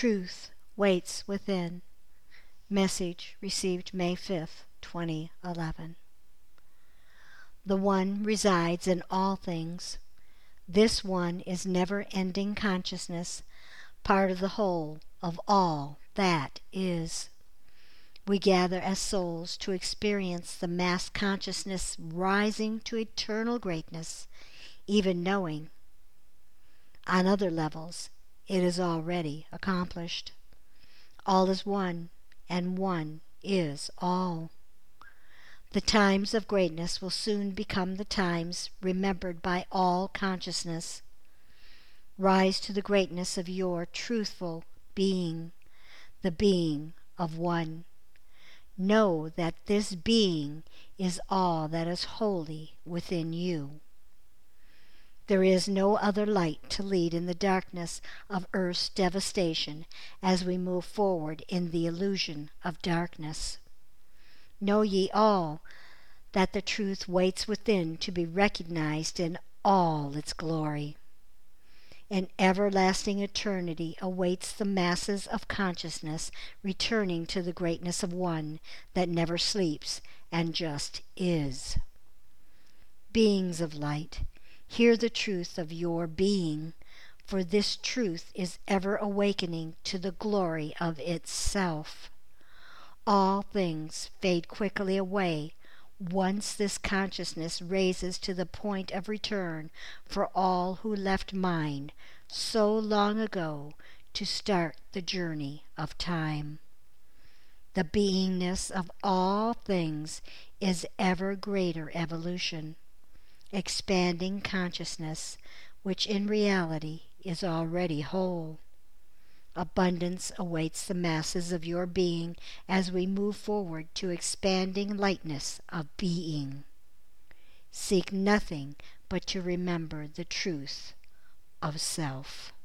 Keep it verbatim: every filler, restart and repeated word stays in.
Truth waits within. Message received May fifth, twenty eleven. The One resides in all things. This One is never-ending consciousness, part of the whole of all that is. We gather as souls to experience the mass consciousness rising to eternal greatness, even knowing, on other levels, it is already accomplished. All is one, and one is all. The times of greatness will soon become the times remembered by all consciousness. Rise to the greatness of your truthful being, the being of one. Know that this being is all that is holy within you. There is no other light to lead in the darkness of earth's devastation as we move forward in the illusion of darkness. Know ye all that the truth waits within to be recognized in all its glory. An everlasting eternity awaits the masses of consciousness returning to the greatness of one that never sleeps and just is. Beings of light, hear the truth of your being, for this truth is ever awakening to the glory of itself. All things fade quickly away once this consciousness raises to the point of return for all who left mind so long ago to start the journey of time. The beingness of all things is ever greater evolution, expanding consciousness, which in reality is already whole. Abundance awaits the masses of your being as we move forward to expanding lightness of being. Seek nothing but to remember the truth of self.